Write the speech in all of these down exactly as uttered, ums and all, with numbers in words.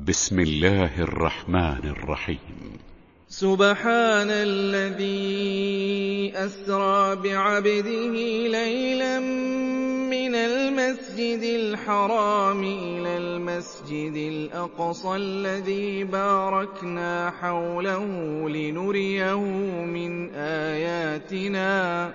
بسم الله الرحمن الرحيم. سبحان الذي أسرى بعبده ليلا من المسجد الحرام إلى المسجد الأقصى الذي باركنا حوله لنريه من آياتنا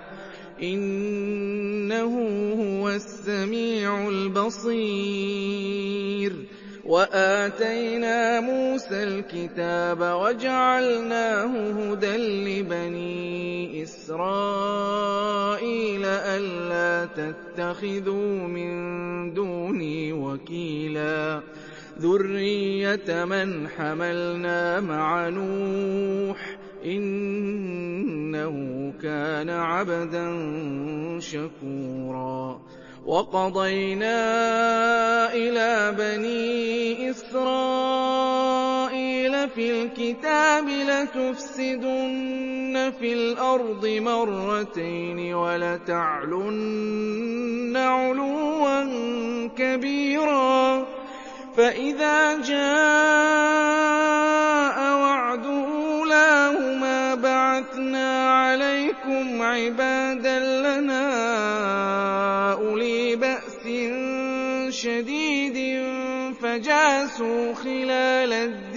إنه هو السميع البصير. وآتينا موسى الكتاب وجعلناه هدى لبني إسرائيل ألا تتخذوا من دوني وكيلا ذرية من حملنا مع نوح إنه كان عبدا شكورا. وقضينا إلى بني إسرائيل في الكتاب لتفسدن في الأرض مرتين ولتعلن علوا كبيرا فإذا جاء وعد أولاهما بعثنا عليكم عبادا لنا أولي بأس شديد فجاسوا خلال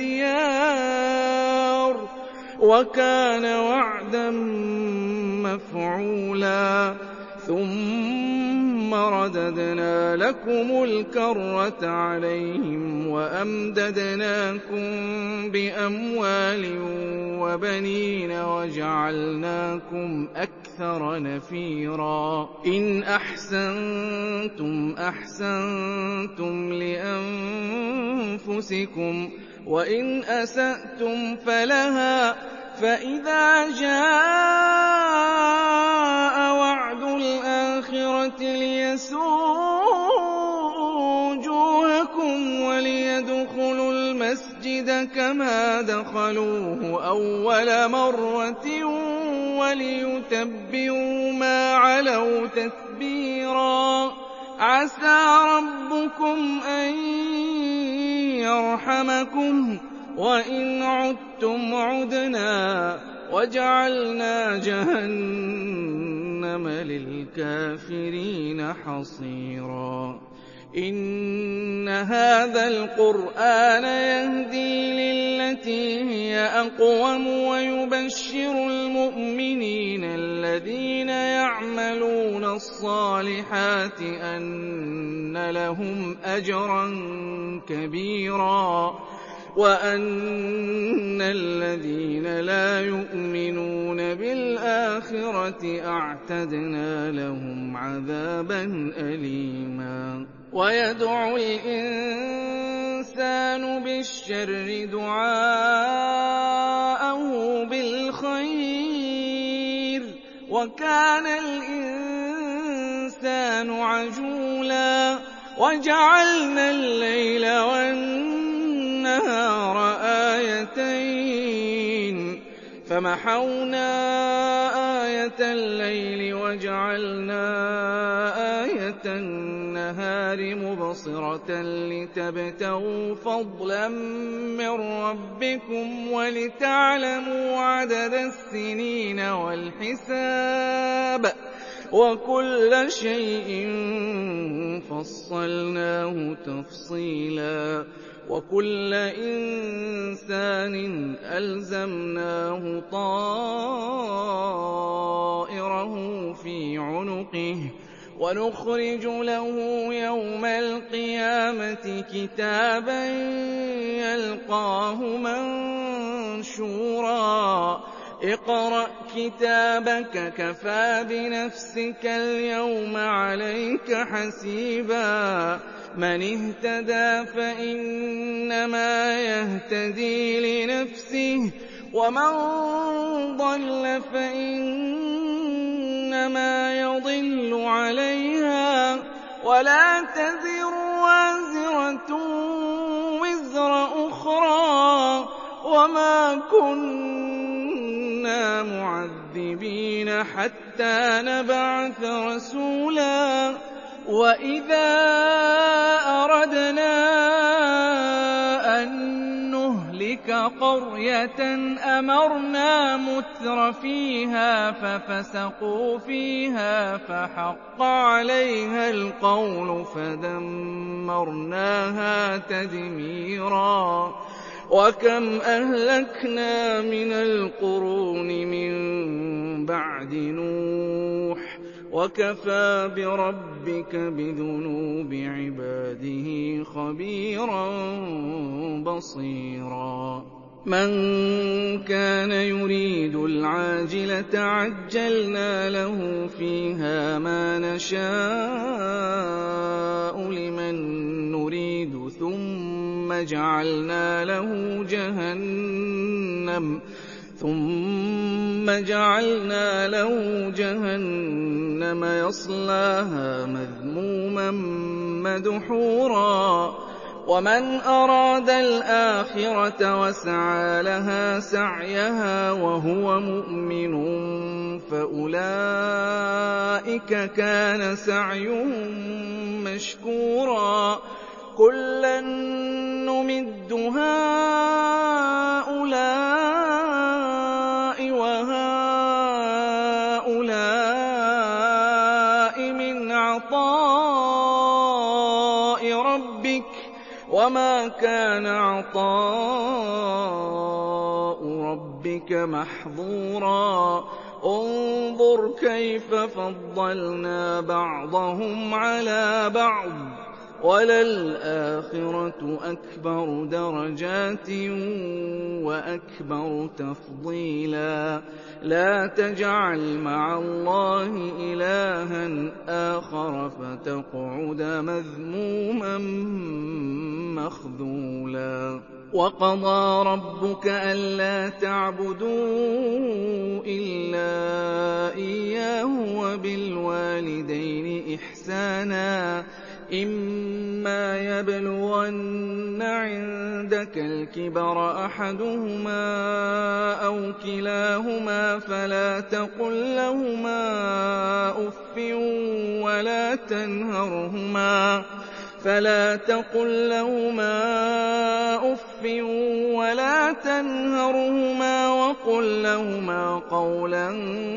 الديار وكان وعدا مفعولا. ثم رددنا لكم الكرة عليهم وأمددناكم بأموال وبنين وجعلناكم أكثر نفيرا. إن أحسنتم أحسنتم لأنفسكم وإن أسأتم فلها فإذا جاء وعد الآخرة ليسوءوا وجوهكم وليدخلوا المسجد كما دخلوه أول مرة وليتبروا ما علوا تتبيرا. عسى ربكم أن يرحمكم وإن عدتم عدنا وجعلنا جهنم للكافرين حصيرا. إن هذا القرآن يهدي للتي هي أقوم ويبشر المؤمنين الذين يعملون الصالحات أن لهم أجرا كبيرا وأن الذين لا يؤمنون بالآخرة أعتدنا لهم عذابا أليما. ويدعو الإنسان بالشر دعاءه بالخير وكان الإنسان عجولا. وجعلنا الليل والنهار آيتين فمحونا آية الليل وجعلنا آية النهار مبصرة لتبتغوا فضلا من ربكم ولتعلموا عدد السنين والحساب وكل شيء فصلناه تفصيلا. وكل إنسان ألزمناه طائره في عنقه ونخرج له يوم القيامة كتابا يلقاه منشورا. اقرأ كتابك كفى بنفسك اليوم عليك حسيبا. من اهتدى فإنما يهتدي لنفسه ومن ضل فإنما يضل عليها ولا تزر وازرة وزر أخرى وما كنا معذبين حتى نبعث رسولا. وإذا أردنا أن ربك قرية أمرنا متر فيها ففسقوا فيها فحق عليها القول فدمرناها تدميرا وكم أهلكنا من القرون من بعد نوح وكفى بربك بذنوب عباده خبيرا بصيرا من كان يريد العاجلة عجلنا له فيها ما نشاء لمن نريد ثم جعلنا له جهنم ثم جعلنا له جهنم يصلاها مذموما مدحورا ومن أراد الآخرة وسعى لها سعيها وهو مؤمن فأولئك كان سعيهم مشكورا كلا نمد هؤلاء وهؤلاء من عطاء ربك وما كان عطاء ربك محظورا انظر كيف فضلنا بعضهم على بعض وللآخرة أكبر درجات وأكبر تفضيلا لا تجعل مع الله إلها آخر فتقعد مذموما مخذولا وقضى ربك ألا تعبدوا إلا إياه وبالوالدين إحسانا إما يبلغن عندك الكبر أحدهما أو كلاهما فلا تقل لهما أف ولا تنهرهما فلا تقل لهما أف ولا تنهرهما وقل لهما قولا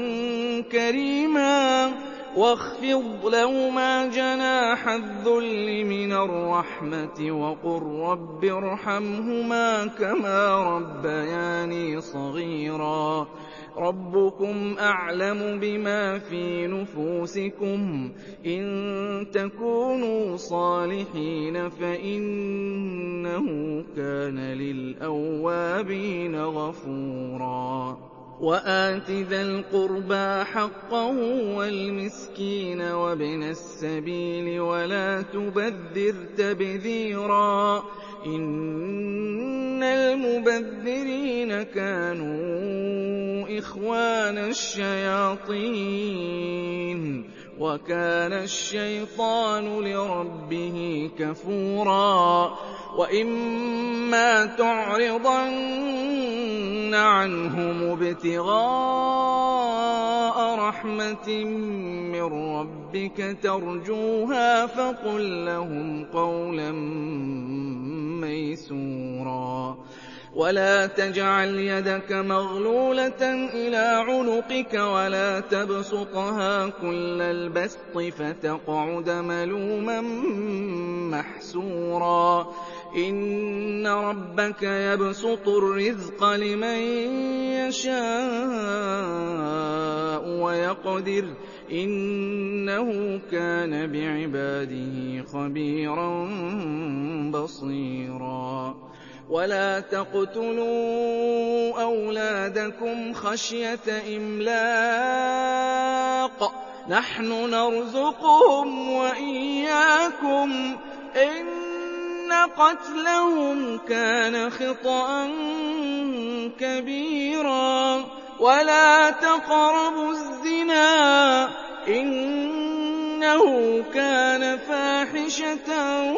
كريما واخفض لهما جناح الذل من الرحمة وقل رب ارحمهما كما ربياني صغيرا ربكم أعلم بما في نفوسكم إن تكونوا صالحين فإنه كان للأوابين غفورا وآت ذا القربى حقه والمسكين وابن السبيل ولا تبذر تبذيرا إن المبذرين كانوا إخوان الشياطين وكان الشيطان لربه كفورا وإما تعرضن عنهم ابتغاء رحمة من ربك ترجوها فقل لهم قولا ميسورا ولا تجعل يدك مغلولة إلى عنقك ولا تبسطها كل البسط فتقعد ملوما محسورا إن ربك يبسط الرزق لمن يشاء ويقدر إنه كان بعباده خبيرا بصيرا ولا تقتلوا أولادكم خشية إملاق نحن نرزقهم وإياكم إن قتلهم كان خطأ كبيرا ولا تقربوا الزنا إنه كان فاحشة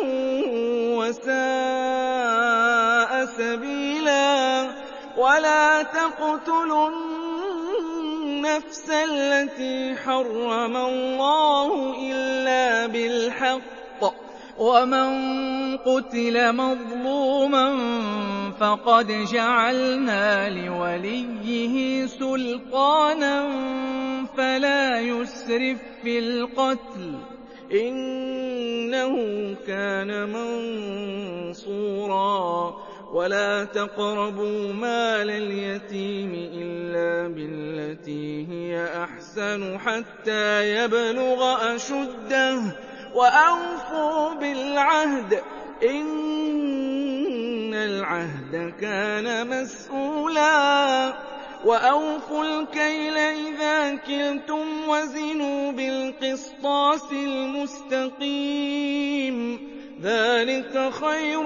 وساء سبيلا ولا تقتلوا النفس التي حرم الله إلا بالحق ومن قتل مظلوما فقد جعلنا لوليه سلطانا فلا يسرف في القتل إنه كان منصورا ولا تقربوا مال اليتيم إلا بالتي هي أحسن حتى يبلغ أشده وأوفوا بالعهد إن العهد كان مسؤولا وأوفوا الكيل إذا كلتم وزنوا بالقسطاس المستقيم ذلك خير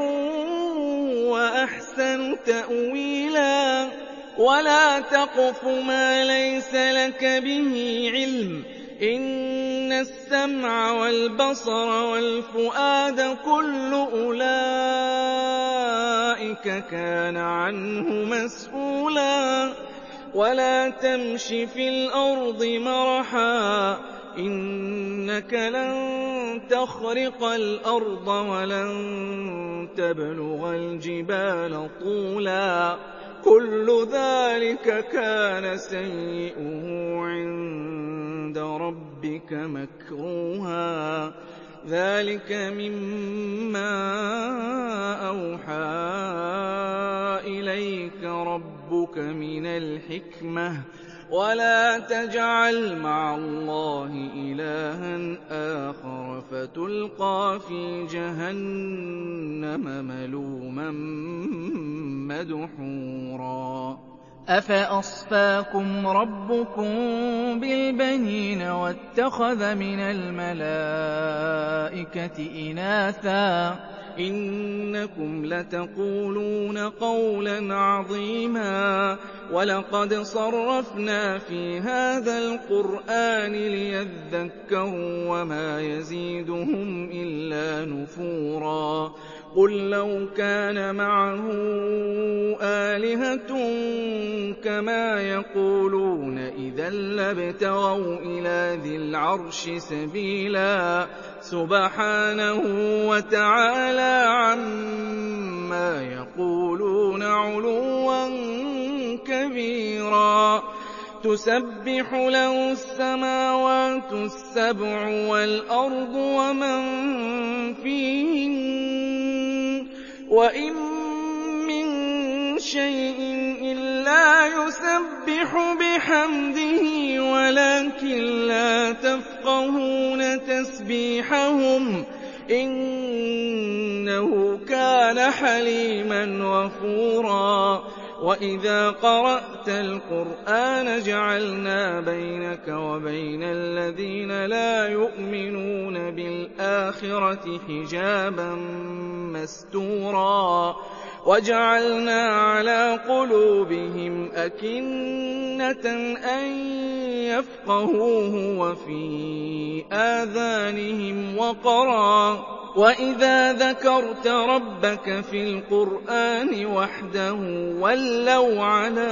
وأحسن تأويلا ولا تقف ما ليس لك به علم إن السمع والبصر والفؤاد كل أولئك كان عنه مسؤولا ولا تمش في الأرض مرحا إنك لن تخرق الأرض ولن تبلغ الجبال طولا كل ذلك كان سيئه عند ربك مكروها ذلك مما أوحى إليك ربك من الحكمة ولا تجعل مع الله إلها آخر فتلقى في جهنم ملوما مدحورا أفأصفاكم ربكم بالبنين واتخذ من الملائكة إناثا إنكم لتقولون قولا عظيما ولقد صرفنا في هذا القرآن ليذكروا وما يزيدهم إلا نفورا قل لو كان معه آلهة كما يقولون إذا لابتغوا إلى ذي العرش سبيلا سبحانه وتعالى عما يقولون علوا كبيرا تسبح له السماوات السبع والأرض ومن فيهن وإن من شيء إلا يسبح بحمده ولكن لا تفقهون تسبيحهم إنه كان حليما غفورا وإذا قرأت القرآن جعلنا بينك وبين الذين لا يؤمنون بالآخرة حجابا مستورا وجعلنا على قلوبهم أكنة أن يفقهوه وفي آذانهم وقرا وإذا ذكرت ربك في القرآن وحده ولوا على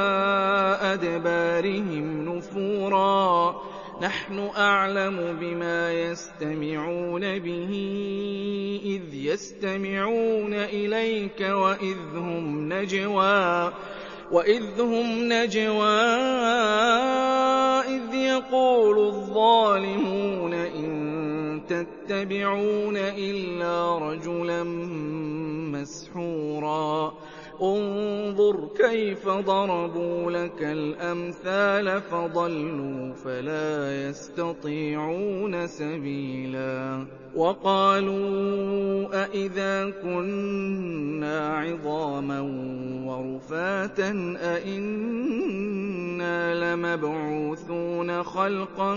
أدبارهم نفورا نحن أعلم بما يستمعون به إذ يستمعون إليك وإذ هم نجوى وإذ هم نجوى إذ يقول الظالمون إن تتبعون إلا رجلا مسحورا انظر كيف ضربوا لك الأمثال فضلوا فلا يستطيعون سبيلا وقالوا أئذا كنا عظاما ورفاتا أئنا لمبعوثون خلقا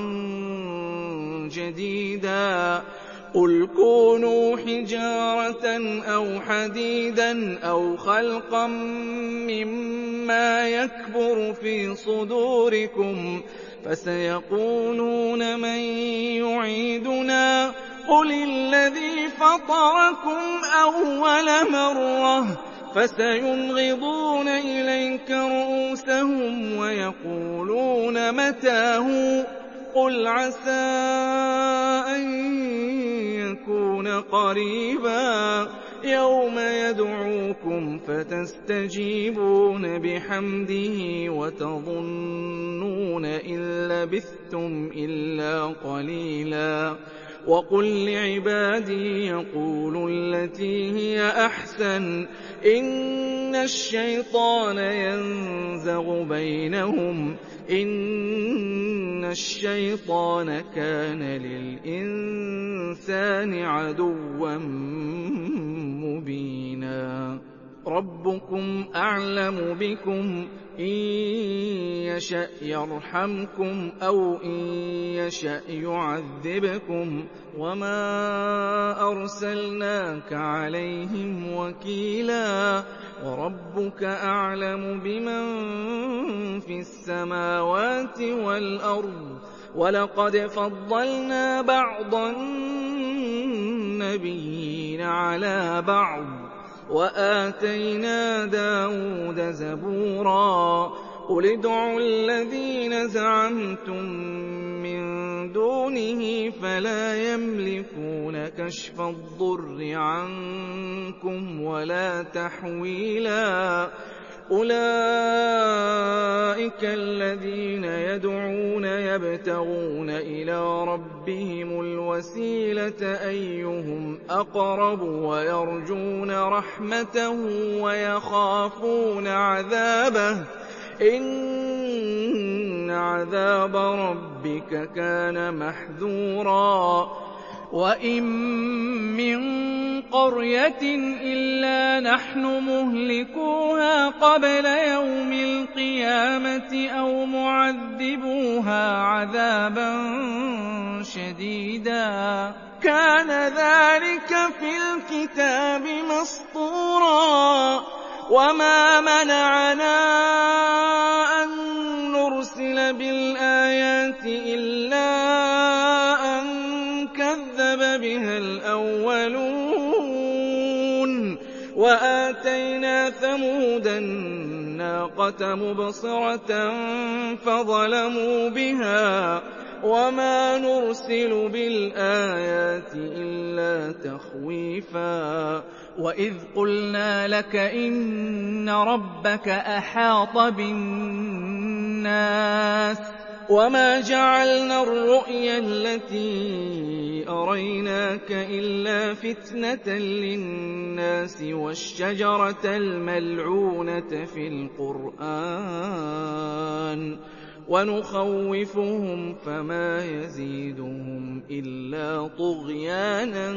جديدا قل كونوا حجارة أو حديدا أو خلقا مما يكبر في صدوركم فسيقولون من يعيدنا قل الذي فطركم أول مرة فسينغضون إليك رؤوسهم ويقولون متاه قل عسى أن يكون قريبا يَوْمَ يَدْعُوكُمْ فَتَسْتَجِيبُونَ بِحَمْدِهِ وَتَظُنُّونَ إِن لَّبِثْتُمْ إِلَّا قَلِيلًا وَقُل لِّعِبَادِي يَقُولُوا الَّتِي هِيَ أَحْسَنُ إِنَّ الشَّيْطَانَ يَنزَغُ بَيْنَهُمْ إِنَّ الشَّيْطَانَ كَانَ لِلْإِنسَانِ عَدُوًّا مُّبِينًا رَبُّكُمْ أَعْلَمُ بِكُمْ إِن يَشَأْ يَرْحَمْكُمْ أَوْ إِن يَشَأْ يُعَذِّبْكُمْ وَمَا أَرْسَلْنَاكَ عَلَيْهِمْ وَكِيلًا وَرَبُّكَ أَعْلَمُ بِمَن فِي السَّمَاوَاتِ وَالْأَرْضِ وَلَقَدْ فَضَّلْنَا بَعْضَ النَّبِيِّينَ عَلَىٰ بَعْضٍ وَآتَيْنَا دَاوُودَ زَبُورًا قُلِ ادْعُوا الَّذِينَ زَعَمْتُم مِّن دُونِهِ فَلَا يَمْلِكُونَ كَشْفَ الضُّرِّ عَنكُمْ وَلَا تَحْوِيلًا أُولَٰئِكَ الَّذِينَ يَدْعُونَ يَبْتَغُونَ إِلَىٰ رَبِّهِمُ الْوَسِيلَةَ أَيُّهُمْ أَقْرَبُ وَيَرْجُونَ رَحْمَتَهُ وَيَخَافُونَ عَذَابَهُ ۚ إِنَّ عَذَابَ رَبِّكَ كَانَ مَحْذُورًا وَإِن مِّن قَرْيَةٍ إِلَّا نَحْنُ مُهْلِكُوهَا قَبْلَ يَوْمِ الْقِيَامَةِ أَوْ مُعَذِّبُوهَا عَذَابًا شَدِيدًا كَانَ ذَٰلِكَ فِي الْكِتَابِ مَسْطُورًا وَمَا مَنَعَنَا أَن نُّرْسِلَ بِالْآيَاتِ إِلَّا أَن كَذَّبَ بِهَا الْأَوَّلُونَ وَآتَيْنَا ثَمُودَ النَّاقَةَ مُبْصِرَةً فَظَلَمُوا بِهَا وَمَا نُرْسِلُ بِالْآيَاتِ إِلَّا تَخْوِيفًا وَإِذْ قُلْنَا لَكَ إِنَّ رَبَّكَ أَحَاطَ بِالنَّاسِ وَمَا جَعَلْنَا الرُّؤْيَا الَّتِي أَرَيْنَاكَ إِلَّا فِتْنَةً لِّلنَّاسِ وَالشَّجَرَةَ الْمَلْعُونَةَ فِي الْقُرْآنِ وَنُخَوِّفُهُمْ فَمَا يَزِيدُهُمْ إِلَّا طُغْيَانًا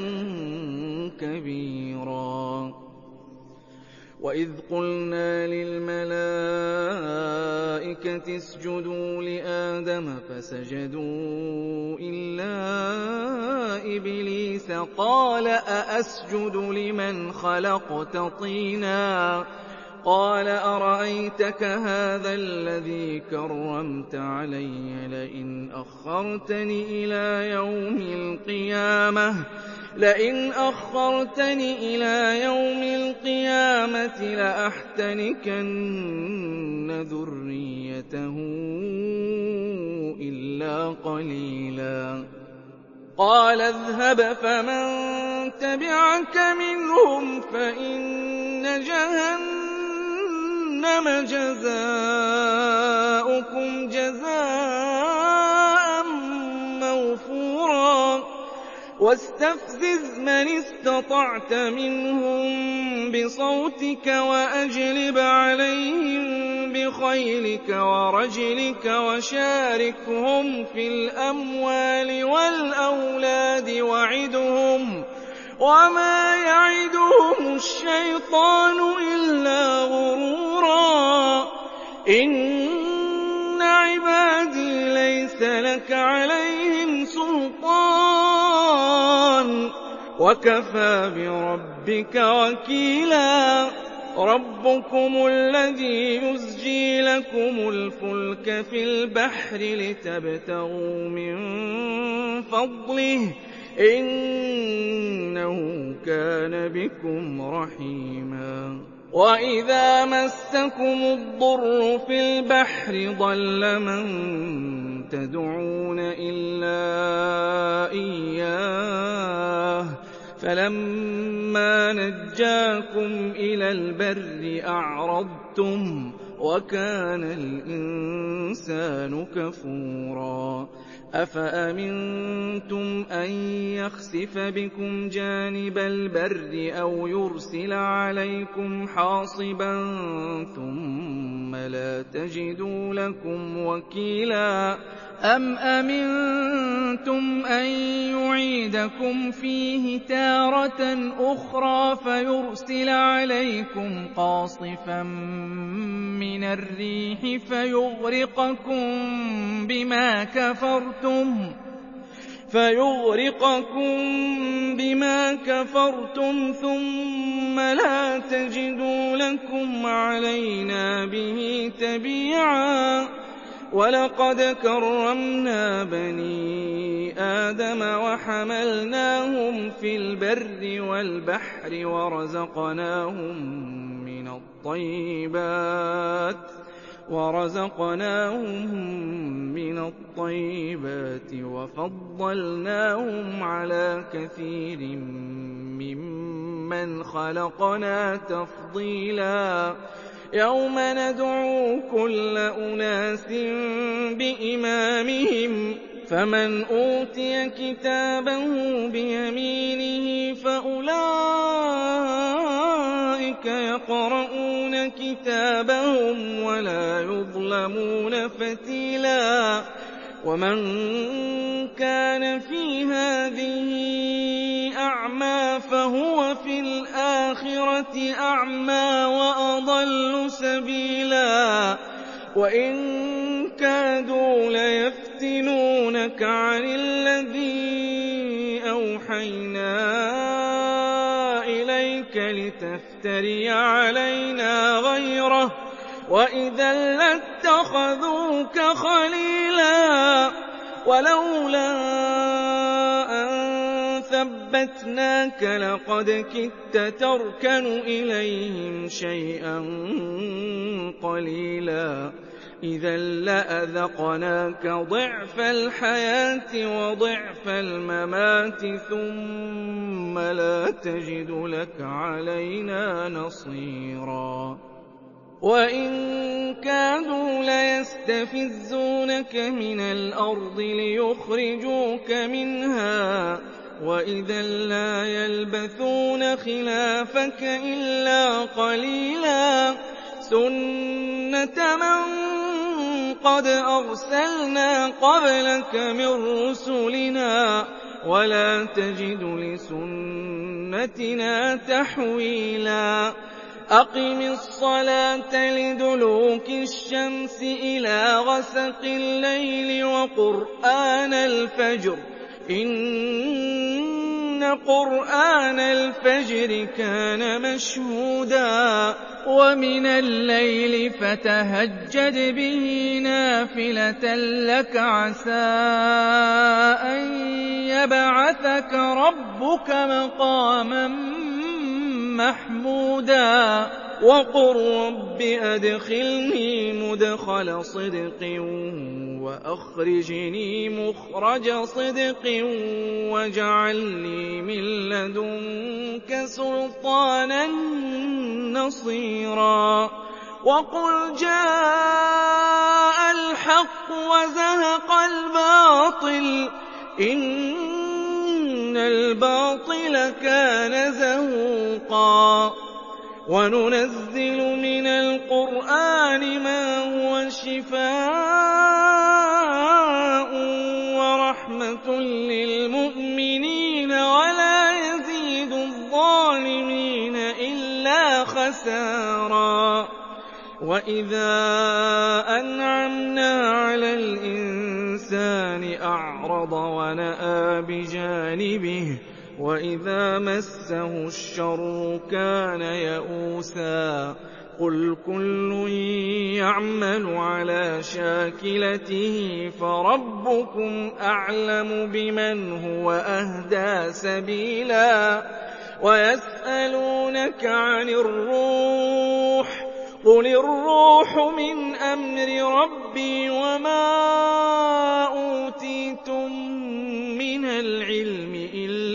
كَبِيرًا وَإِذْ قُلْنَا لِلْمَلَائِكَةِ اسْجُدُوا لِآدَمَ فَسَجَدُوا إِلَّا إِبْلِيسَ قَالَ أَأَسْجُدُ لِمَنْ خَلَقْتَ طِينًا قَالَ أَرَأَيْتَكَ هَٰذَا الَّذِي كَرَّمْتَ عَلَيَّ لَئِنْ أَخَّرْتَنِ إِلَىٰ يَوْمِ الْقِيَامَةِ لئن أخرتني إلى يوم القيامة لأحتنكن ذريته إلا قليلا قال اذهب فمن تبعك منهم فإن جهنم جزاؤكم جزاء موفورا واستفزز من استطعت منهم بصوتك وأجلب عليهم بخيلك ورجلك وشاركهم في الأموال والأولاد وعدهم وما يعدهم الشيطان إلا غرورا إن عبادي ليس لك عليهم سلطان وكفى بربك وكيلا ربكم الذي يزجي لكم الفلك في البحر لتبتغوا من فضله إنه كان بكم رحيما وإذا مسكم الضر في البحر ضل من تدعون إلا إياه فلما نجاكم إلى البر أعرضتم وكان الإنسان كفورا أفأمنتم أن يخسف بكم جانب البر أو يرسل عليكم حاصبا ثم لا تجدوا لكم وكيلا أم أمنتم أن يعيدكم فيه تارة أخرى فيرسل عليكم قاصفا من الريح فيغرقكم بما كفرتم فيغرقكم بما كفرتم ثم لا تجدوا لكم علينا به تبيعا ولقد كرمنا بني آدم وحملناهم في البر والبحر ورزقناهم من الطيبات ورزقناهم من الطيبات وفضلناهم على كثير ممن خلقنا تفضيلا يوم ندعو كل أناس بإمامهم فمن أوتي كتابه بيمينه فأولئك يقرؤون كتابهم ولا يظلمون فتيلا ومن كان في هذه أعمى فهو في الآخرة أعمى وأضل سبيلا وإن كادوا ليفتنونك عن الذي أوحينا إليك لتفتري علينا غيره وإذا لاتخذوك خليلا ولولا أن ثبتناك لقد كدت تركن إليهم شيئا قليلا إذا لأذقناك ضعف الحياة وضعف الممات ثم لا تجد لك علينا نصيرا وإن كادوا ليستفزونك من الأرض ليخرجوك منها وإذا لا يلبثون خلافك إلا قليلا سنة من قد أرسلنا قبلك من رسلنا ولا تجد لسنتنا تحويلا أقم الصلاة لدلوك الشمس إلى غسق الليل وقرآن الفجر إن قرآن الفجر كان مشهودا ومن الليل فتهجد به نافلة لك عسى أن يبعثك ربك مقاما محمودا وقل رب أدخلني مدخل صدق وأخرجني مخرج صدق واجعل لي من لدنك سلطانا نصيرا وقل جاء الحق وزهق الباطل إن الباطل كان زهوقا وننزل من القرآن ما هو شفاء ورحمة للمؤمنين ولا يزيد الظالمين إلا خسارا وإذا أنعمنا على الإنسان أعرض ونأى بجانبه وإذا مسه الشر كان يئوسا قل كل يعمل على شاكلته فربكم أعلم بمن هو أهدى سبيلا ويسألونك عن الروح قل الروح من أمر ربي وما أوتيتم من العلم إلا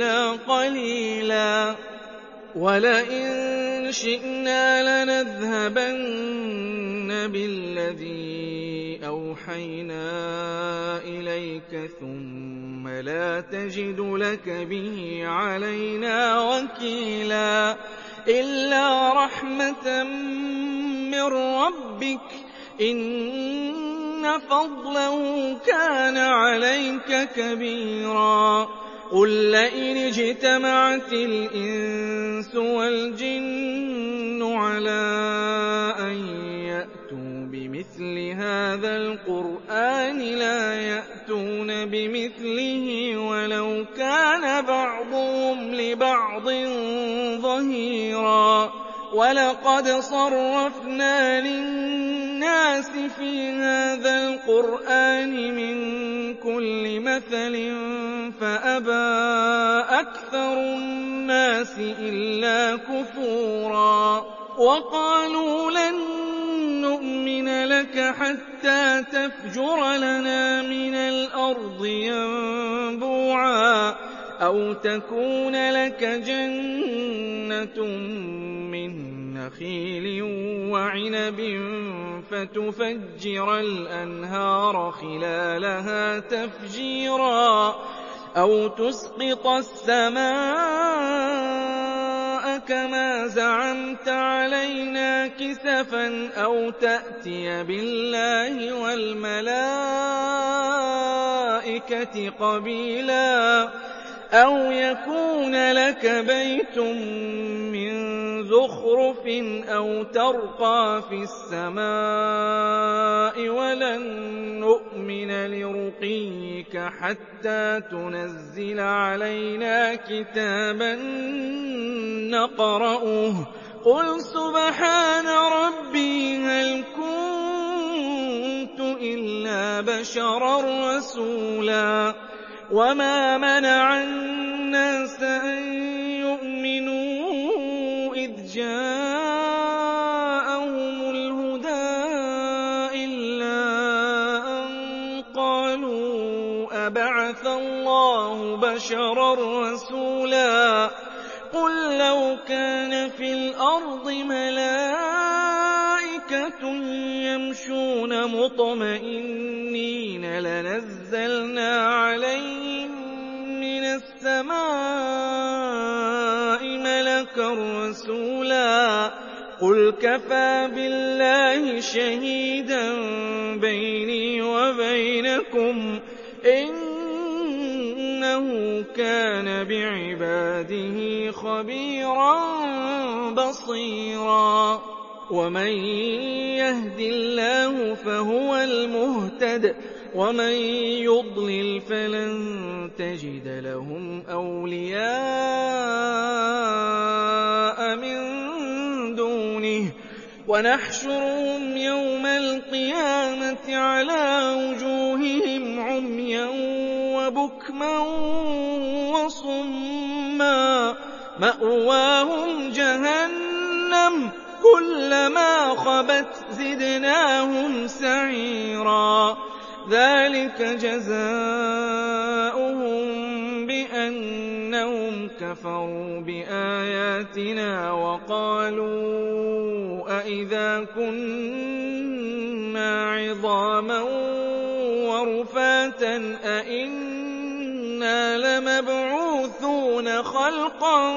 إِلَّا قَلِيلًا وَلَئِن شِئْنَا لَنَذْهَبَنَّ بِالَّذِي أَوْحَيْنَا إِلَيْكَ ثُمَّ لَا تَجِدُ لَكَ بِهِ عَلَيْنَا وَكِيلًا إِلَّا رَحْمَةً مِّن رَّبِّكَ إِنَّ فَضْلَهُ كَانَ عَلَيْكَ كَبِيرًا قُل لَّئِنِ اجْتَمَعَتِ الْإِنسُ وَالْجِنُّ عَلَىٰ أَن يَأْتُوا بِمِثْلِ هَٰذَا الْقُرْآنِ لَا يَأْتُونَ بِمِثْلِهِ وَلَوْ كَانَ بَعْضُهُمْ لِبَعْضٍ ظَهِيرًا وَلَقَدْ صَرَّفْنَا لِلنَّاسِ فِي هَٰذَا الْقُرْآنِ مِن كُلِّ مَثَلٍ فَأَبَىٰ أَكْثَرُ النَّاسِ إِلَّا كُفُورًا وَقَالُوا لَن نُّؤْمِنَ لَكَ حَتَّىٰ تَفْجُرَ لَنَا مِنَ الْأَرْضِ يَنبُوعًا أَوْ تَكُونَ لَكَ جَنَّةٌ مِّن نَّخِيلٍ وَعِنَبٍ فَتُفَجِّرَ الْأَنْهَارَ خِلَالَهَا تَفْجِيرًا أَوْ تُسْقِطَ السَّمَاءَ كَمَا زَعَمْتَ عَلَيْنَا كِسَفًا أَوْ تَأْتِيَ بِاللَّهِ وَالْمَلَائِكَةِ قَبِيلًا أَوْ يَكُونَ لَكَ بَيْتٌ مِّن زُخْرُفٍ أَوْ تَرْقَىٰ فِي السَّمَاءِ وَلَن نُّؤْمِنَ لِرُقِيِّكَ حَتَّىٰ تُنَزِّلَ عَلَيْنَا كِتَابًا نَّقْرَؤُهُ قُلْ سُبْحَانَ رَبِّي هَلْ كُنتُ إِلَّا بَشَرًا رَّسُولًا وَمَا مَنَعَ النَّاسَ أَن يُؤْمِنُوا إِذْ جَاءَهُمُ الْهُدَىٰ إِلَّا أَن قَالُوا أَبَعَثَ اللَّهُ بَشَرًا رَّسُولًا قُل لَّوْ كَانَ فِي الْأَرْضِ مَلَائِكَةٌ يَمْشُونَ مُطْمَئِنِّينَ لَنَزَّلْنَا عَلَيْهِم مِّنَ السَّمَاءِ مَلَكًا رَّسُولًا قُلْ كَفَىٰ بِاللَّهِ شَهِيدًا بَيْنِي وَبَيْنَكُمْ إِنَّهُ كَانَ بِعِبَادِهِ خَبِيرًا بَصِيرًا وَمَن يَهْدِ اللَّهُ فَهُوَ الْمُهْتَدِ وَمَن يُضْلِلْ فَلَن تَجِدَ لَهُمْ أَوْلِيَاءَ مِن دُونِهِ وَنَحْشُرُهُمْ يَوْمَ الْقِيَامَةِ عَلَىٰ وُجُوهِهِمْ عُمْيًا وَبُكْمًا وَصُمًّا مَّأْوَاهُمْ جَهَنَّمُ كُلَّمَا خَبَتْ زِدْنَاهُمْ سَعِيرًا ذَٰلِكَ جَزَاؤُهُم بِأَنَّهُمْ كَفَرُوا بِآيَاتِنَا وَقَالُوا أَإِذَا كُنَّا عِظَامًا وَرُفَاتًا أَإِنَّا لَمَبْعُوثُونَ خَلْقًا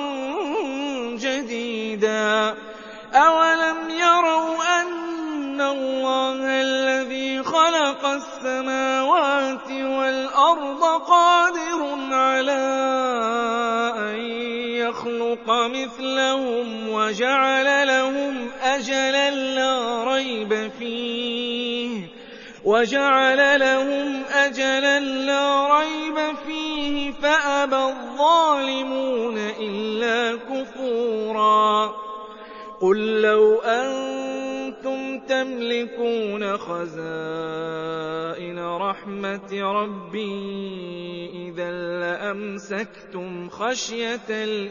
جَدِيدًا أَوَلَمْ يَرَوْا أَنَّ اللَّهَ الَّذِي خَلَقَ السَّمَاوَاتِ وَالْأَرْضَ قَادِرٌ عَلَىٰ أَن يَخْلُقَ مِثْلَهُمْ وَجَعَلَ لَهُمْ أَجَلًا لَّا رَيْبَ فِيهِ وَجَعَلَ لَهُمْ أَجَلًا لَّا رَيْبَ فِيهِ فَأَبَى الظَّالِمُونَ إِلَّا كُفُورًا قُل لَّوْ أَنتُمْ تَمْلِكُونَ خَزَائِنَ رَحْمَةِ رَبِّي إِذًا لَّأَمْسَكْتُمْ خَشْيَةَ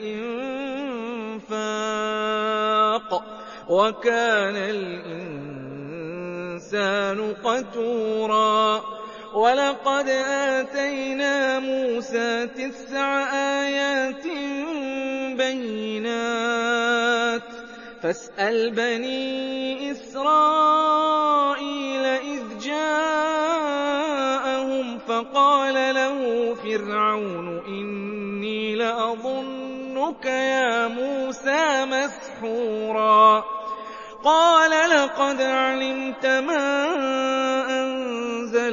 الْإِنفَاقِ وَكَانَ الْإِنسَانُ قَتُورًا وَلَقَدْ آتَيْنَا مُوسَىٰ تِسْعَ آيَاتٍ بَيِّنَاتٍ فَاسْأَلْ بَنِي إِسْرَائِيلَ إِذْ جَاءَهُمْ فَقَالَ لَهُ فِرْعَوْنُ إِنِّي لَأَظُنُّكَ يَا مُوسَىٰ مَسْحُورًا قَالَ لَقَدْ عَلِمْتَ مَا أَنزَلَ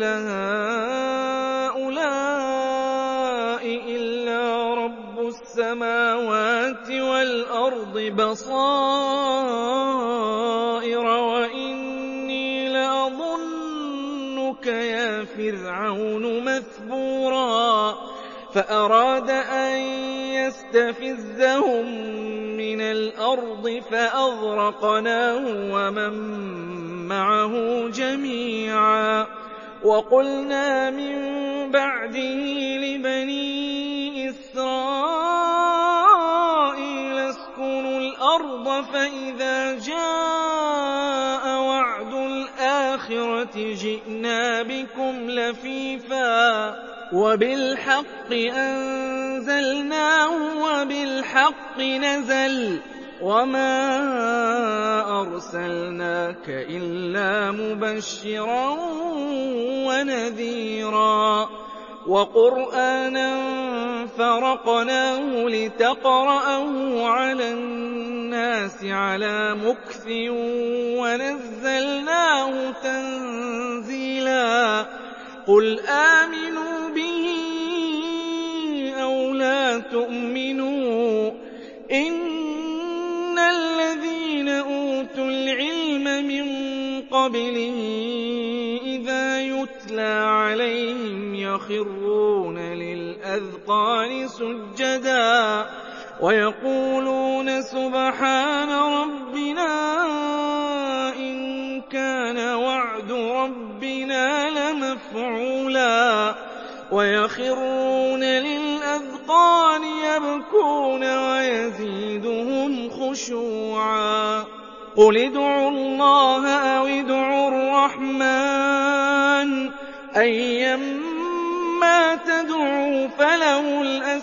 هَٰؤُلَاءِ إِلَّا رَبُّ السَّمَاوَاتِ وَالْأَرْضِ بَصَائِرَ وَإِنِّي لَأَظُنُّكَ يَا فِرْعَوْنُ مَثْبُورًا فَأَرَادَ أَن يَسْتَفِزَّهُم مِّنَ الْأَرْضِ فَأَغْرَقْنَاهُ وَمَن مَّعَهُ جَمِيعًا وَقُلْنَا مِن بَعْدِهِ لِبَنِي إِسْرَائِيلَ اسْكُنُوا الْأَرْضَ فَإِذَا جَاءَ وَعْدُ الْآخِرَةِ جِئْنَا بِكُمْ لَفِيفًا وَبِالْحَقِّ أَنزَلْنَاهُ وَبِالْحَقِّ نَزَلَ وَمَا أَرْسَلْنَاكَ إِلَّا مُبَشِّرًا وَنَذِيرًا وَقُرْآنًا فَرَقْنَاهُ لِتَقْرَأَهُ عَلَى النَّاسِ عَلَىٰ مُكْثٍ وَنَزَّلْنَاهُ تَنزِيلًا قُلْ آمِنُوا بِهِ أَوْ لَا تُؤْمِنُوا إِنَّ الَّذِينَ أُوتُوا الْعِلْمَ مِن قَبْلِهِ إِذَا يُتْلَىٰ عَلَيْهِمْ يَخِرُّونَ لِلْأَذْقَانِ سُجَّدًا وَيَقُولُونَ سُبْحَانَ رَبِّنَا إِن كَانَ وَعْدُ رَبِّنَا لَمَفْعُولًا وَيَخِرُّونَ لِلْأَذْقَانِ يَبْكُونَ وَيَزِيدُهُمْ خُشُوعًا قُلِ ادْعُوا اللَّهَ أَوِ ادْعُوا الرَّحْمَٰنَ أَيًّا مَّا تَدْعُوا فَلَهُ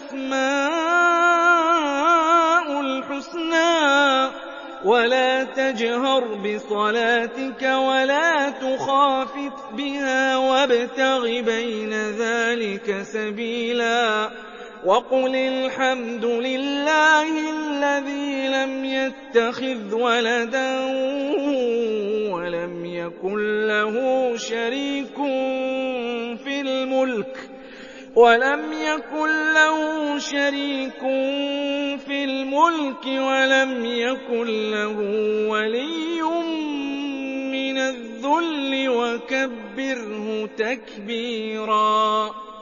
الْأَسْمَاءُ الْحُسْنَىٰ وَلَا تَجْهَرْ بِصَلَاتِكَ وَلَا تُخَافِتْ بِهَا وَابْتَغِ بَيْنَ وَذَٰلِكَ سَبِيلًا وَقُلِ الْحَمْدُ لِلَّهِ الَّذِي لَمْ يَتَّخِذْ وَلَدًا وَلَمْ يَكُن لَّهُ شَرِيكٌ فِي الْمُلْكِ وَلَمْ يَكُن لَّهُ شَرِيكٌ فِي الْمُلْكِ وَلَمْ يَكُن لَّهُ وَلِيٌّ مِّنَ الذُّلِّ وَكَبِّرْهُ تَكْبِيرًا